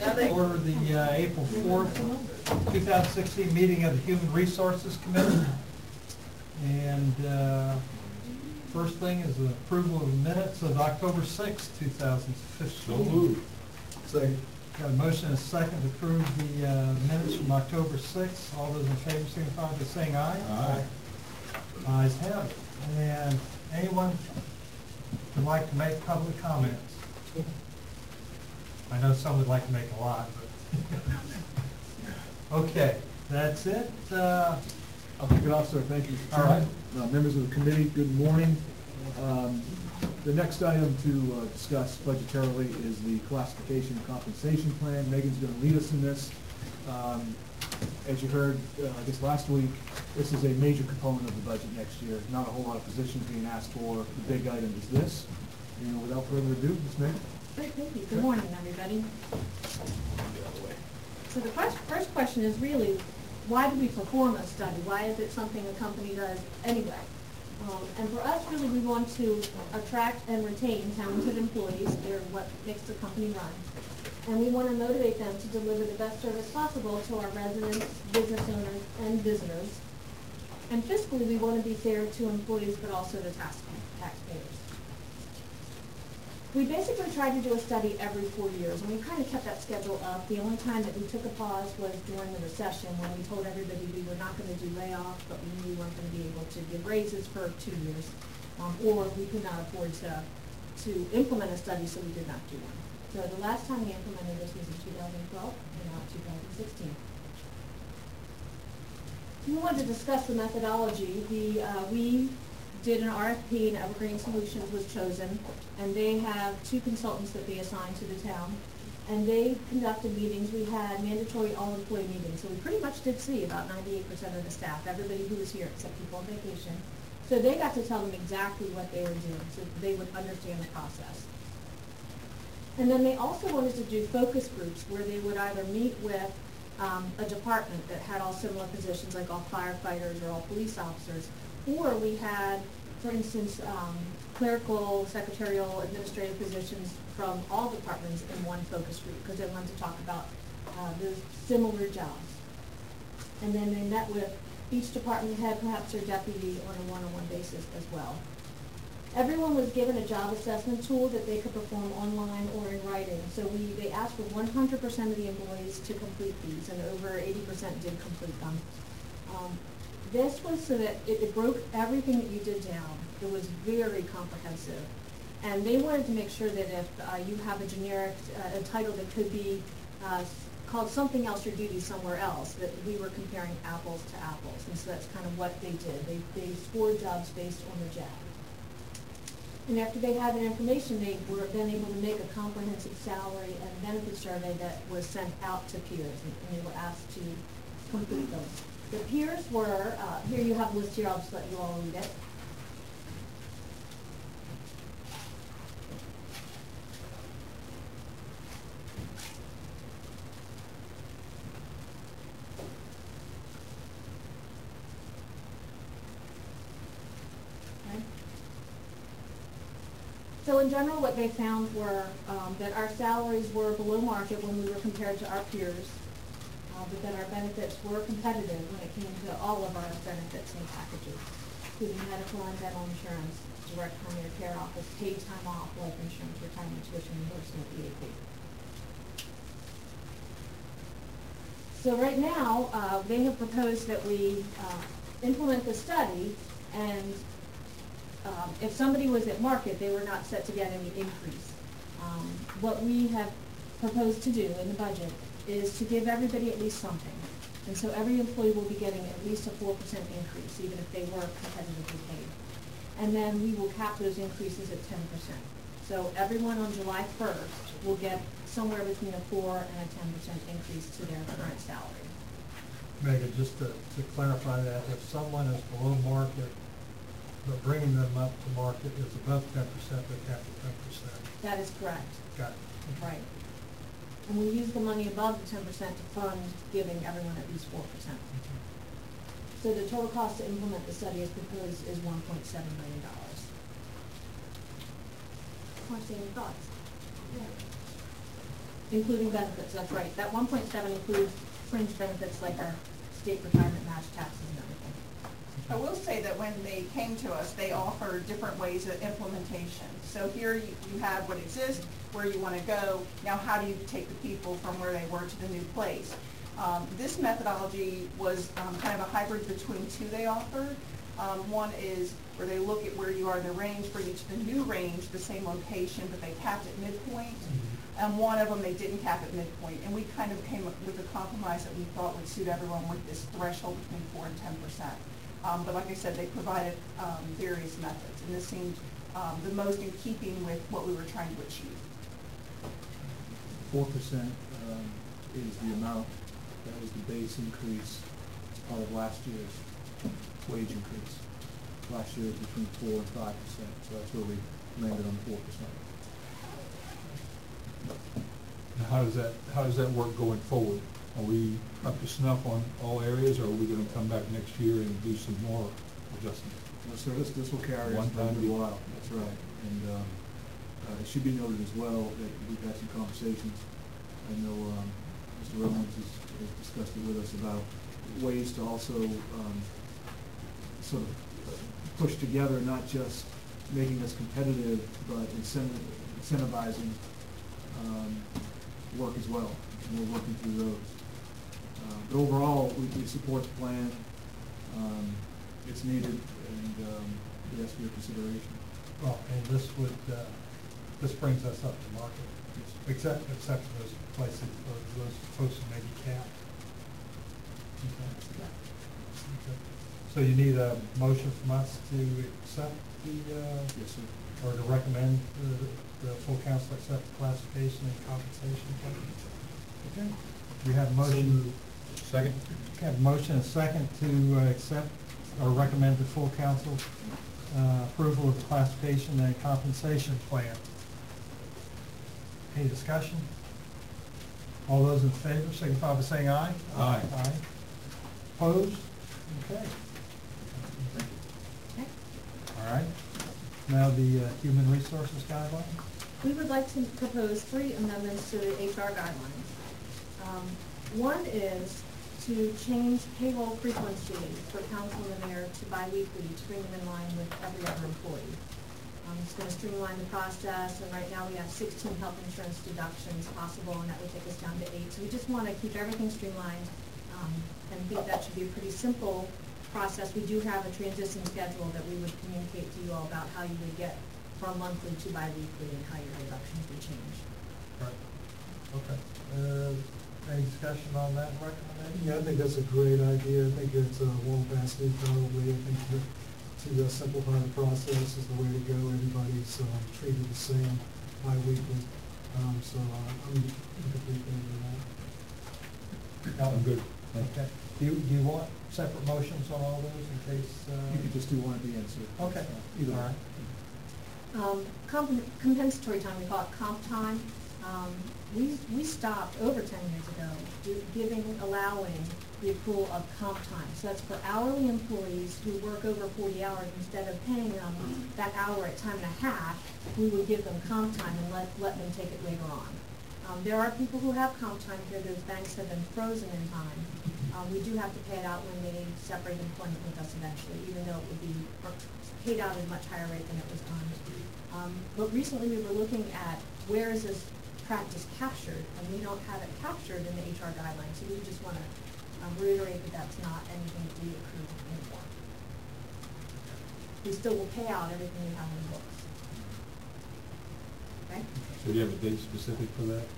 Order the April 4th, 2016 meeting of the Human Resources Committee. And first thing is the approval of the minutes of October 6th, 2015. So moved. Second. Got a motion and a second to approve the minutes from October 6th. All those in favor signify by saying aye. Aye. Ayes have it. And anyone would like to make public comments? I know some would like to make a lot, but okay, that's it. I'll kick it off, sir. Thank you. All right. Members of the committee, good morning. The next item to discuss budgetarily is the classification and compensation plan. Megan's going to lead us in this. As you heard, I guess last week, this is a major component of the budget next year. Not a whole lot of positions being asked for. The big item is this. And without further ado, Ms. Megan. Great, thank you. Good morning, everybody. So the first question is really, why do we perform a study? Why is it something a company does anyway? And for us, really, we want to attract and retain talented employees. They're what makes the company run. And we want to motivate them to deliver the best service possible to our residents, business owners, and visitors. And fiscally, we want to be fair to employees, but also to taxpayers. We basically tried to do a study every 4 years, and we kind of kept that schedule up. The only time that we took a pause was during the recession, when we told everybody we were not going to do layoffs, but we knew we weren't going to be able to give raises for 2 years, or we could not afford to implement a study, so we did not do one. So the last time we implemented this was in 2012, and now 2016. We wanted to discuss the methodology. We did an RFP, and Evergreen Solutions was chosen, and they have 2 consultants that they assigned to the town, and they conducted meetings. We had mandatory all-employee meetings, so we pretty much did see about 98% of the staff, everybody who was here except people on vacation. So they got to tell them exactly what they were doing, so they would understand the process. And then they also wanted to do focus groups where they would either meet with a department that had all similar positions, like all firefighters or all police officers, or we had, for instance, clerical, secretarial, administrative positions from all departments in one focus group, because they wanted to talk about the similar jobs. And then they met with each department head, perhaps their deputy, on a one-on-one basis as well. Everyone was given a job assessment tool that they could perform online or in writing. So they asked for 100% of the employees to complete these, and over 80% did complete them. This was so that it broke everything that you did down. It was very comprehensive. And they wanted to make sure that if you have a generic a title that could be called something else or duty somewhere else, that we were comparing apples to apples. And so that's kind of what they did. They scored jobs based on the job. And after they had that information, they were then able to make a comprehensive salary and benefit survey that was sent out to peers, and they were asked to complete those. The peers were, here you have a list here, I'll just let you all read it. Okay. So in general, what they found were that our salaries were below market when we were compared to our peers. But that our benefits were competitive when it came to all of our benefits and packages, including medical and dental insurance, direct primary care office, paid time off, life insurance, retirement tuition reimbursement, EAP. So right now, they have proposed that we implement the study, and if somebody was at market, they were not set to get any increase. What we have proposed to do in the budget is to give everybody at least something. And so every employee will be getting at least a 4% increase, even if they were competitively paid. And then we will cap those increases at 10%. So everyone on July 1st will get somewhere between a 4 and a 10% increase to their current salary. Megan, just to clarify that, if someone is below market, but bringing them up to market is above 10%, they cap at 10%. That is correct. Got it. Right. And we use the money above the 10% to fund giving everyone at least 4%. So the total cost to implement the study as proposed is $1.7 million. Want to say any thoughts? Yeah. Including benefits, that's right. That 1.7 includes fringe benefits like our state retirement match, taxes and everything. I will say that when they came to us, they offered different ways of implementation. So here you have what exists, where you want to go. Now how do you take the people from where they were to the new place? This methodology was kind of a hybrid between two they offered. One is where they look at where you are in the range, bring you to the new range, the same location, but they capped at midpoint. And one of them they didn't cap at midpoint. And we kind of came up with a compromise that we thought would suit everyone with this threshold between 4 and 10%. But like I said, they provided various methods, and this seemed the most in keeping with what we were trying to achieve. 4% is the amount, that was the base increase as part of last year's wage increase. Last year was between 4 and 5%, so that's where we landed on 4%. Now, how does that work going forward? Are we up to snuff on all areas, or are we going to come back next year and do some more adjustments? Well, so this will carry us One for a time little while, that's right. And it should be noted as well that we've had some conversations. I know Mr. Rollins has discussed it with us about ways to also sort of push together, not just making us competitive, but incentivizing work as well. And we're working through those. But overall, we support the plan. It's needed, and we ask for your consideration. Well, and this would, this brings us up to market, except for those places, those folks who may be capped. Okay. Okay. So you need a motion from us to accept the, Yes, sir. or to recommend the full council accept the classification and compensation plan? Okay. We have a motion. Second? We have a motion and a second to accept or recommend the full council approval of the classification and compensation plan. Any discussion? All those in favor signify by saying aye. Aye. Aye. Opposed? Okay. Okay. All right. Now the human resources guidelines. We would like to propose 3 amendments to the HR guidelines. One is to change payroll frequency for council and the mayor to biweekly to bring them in line with every other employee. It's going to streamline the process, and right now we have 16 health insurance deductions possible, and that would take us down to 8. So we just want to keep everything streamlined, and think that should be a pretty simple process. We do have a transition schedule that we would communicate to you all about how you would get from monthly to biweekly and how your deductions would change. Right. Okay. Any discussion on that recommendation? Yeah, I think that's a great idea. I think it's one past due probably. I think that to simplify the process is the way to go. Everybody's treated the same bi-weekly. So I'm completely in that. No, I'm good. Okay. Do you want separate motions on all those in case? You could just do one at the end, sir. Okay. Either All way. right. Compensatory time, we call it comp time. We stopped over 10 years ago allowing the accrual of comp time. So that's for hourly employees who work over 40 hours. Instead of paying them that hour at time and a half, we would give them comp time and let them take it later on. There are people who have comp time here. Those banks have been frozen in time. We do have to pay it out when they separate employment with us eventually, even though it would be paid out at a much higher rate than it was earned. But recently we were looking at where is this practice captured, and we don't have it captured in the HR guidelines. So we just want to reiterate that that's not anything that we accrue anymore. We still will pay out everything we have in the books. Okay? So do you have a date specific for that?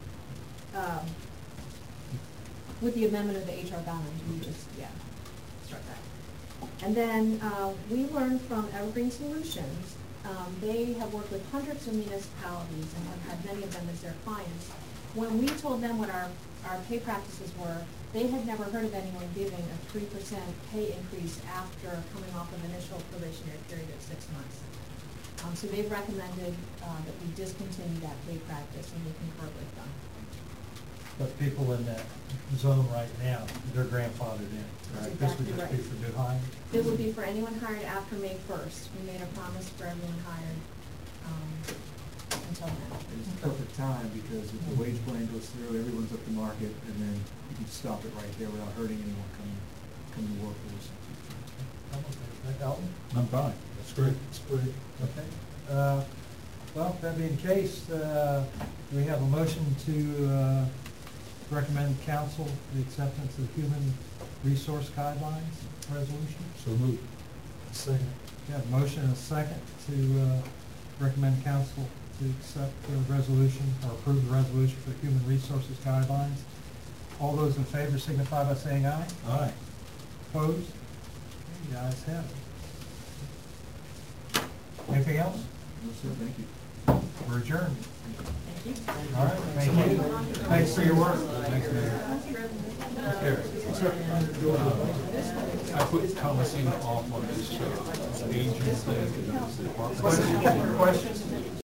With the amendment of the HR guidelines, we just, start that. And then we learned from Evergreen Solutions, they have worked with hundreds of municipalities and have had many of them as their clients. When we told them what our pay practices were, they had never heard of anyone giving a 3% pay increase after coming off of initial probationary period of 6 months. So they've recommended that we discontinue that pay practice, and we concur with them. But people in that zone right now, they're grandfathered in, right? This would Exactly just be right. for new hires? It would be for anyone hired after May 1st. We made a promise for everyone hired until then. It's perfect time, because if the wage plan goes through, everyone's up to market, and then you can stop it right there without hurting anyone coming to work for us. Elton? I'm fine, that's great. It's great. Okay. Well, that being the case, do we have a motion to recommend council the acceptance of human resource guidelines resolution? So moved. Second. We have a motion and a second to recommend council to accept the resolution or approve the resolution for the human resources guidelines. All those in favor signify by saying aye. Aye. Opposed? Okay, the ayes have it. Anything else? No, sir, thank you. We're adjourned. All right, thank you. Thanks for your work. Thanks, Mayor. Here. I put Thomasina off on this agent thing. Questions?